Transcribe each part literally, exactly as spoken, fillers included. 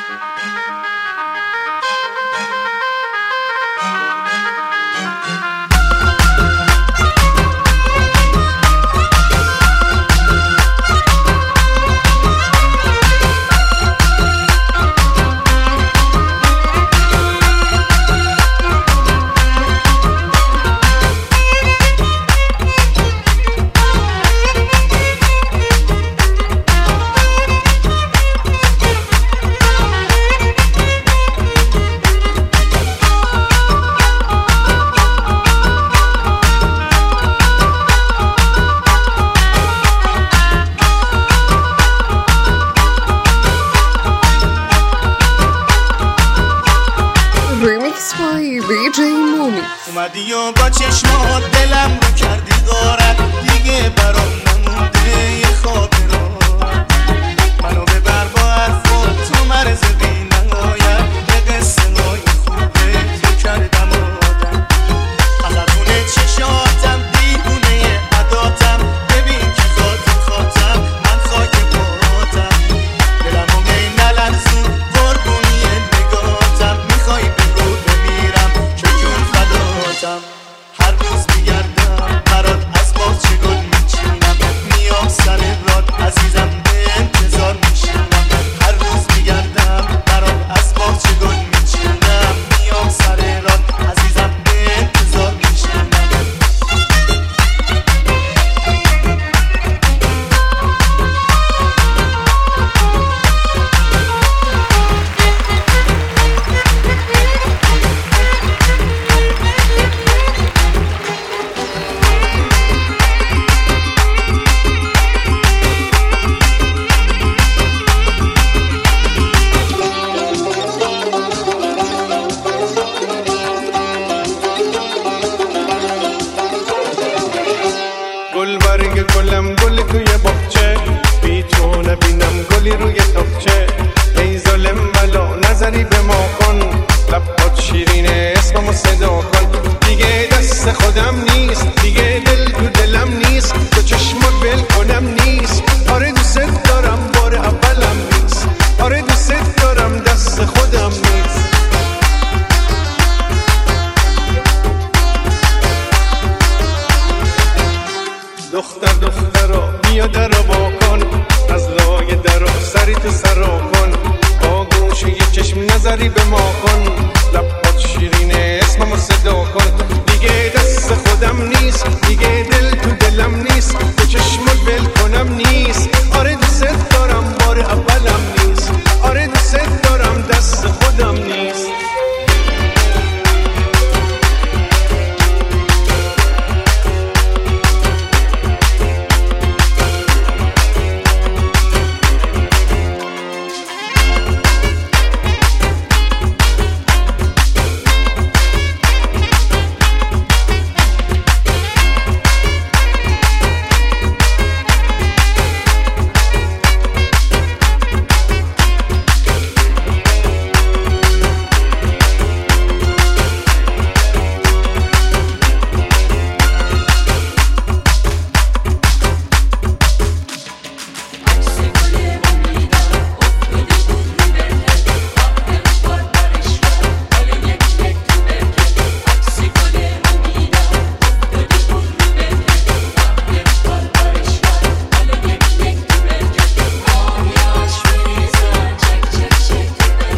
Remix by بی جی مومی. اومدی و با چشمات دلم رو کردی غارت، دیگه برام نمونده یه خاطرات. منو ببر با حرفات تو مرز بی نهایت، یه قصه های خوبه تو کردم آدم. خطرخونه چشاتم دیوونه عداتم، ببین که خاطر خاطم من خاک پاتم. دلمو می نلرزون قربونی نگاتم، میخوای بگو بمیرم که جون فداتم. هر روز میگردم برات از باغچه گل میچینم، میام سر راد عزیزم به انتظار میشینم. هر روز میگردم برات از باغچه گل میچینم، میام سر راد عزیزم به انتظار میشینم. گل برگ گلم گل توی باغچه، بی تو نبینم گلی روی تاقچه. ای ظالم بلا نظری به ما کن، لبات شیرینه اسممو صدا کن. دیگه دست خودم نیست، دیگه دل تو دلم نیست، تو چشمات ول کنم نیست. آره دوست دارم بار اولم نیست، آره دوست دارم دست خودم نیست. دختر دخترا بیا درو با کن، از لای درو سری تو سرا کن. با گوشه یه چشم نظری به ما کن، لبات شیرینه اسممو صدا کن. دیگه دست خودم نیست، دیگه دل تو دلم نیست، تو چشمت ول کنم نیست. آره دوست دارم بار اولم نیست، آره دوست دارم دست خودم نیست.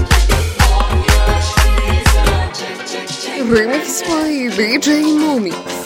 Remix by بی جی مومی.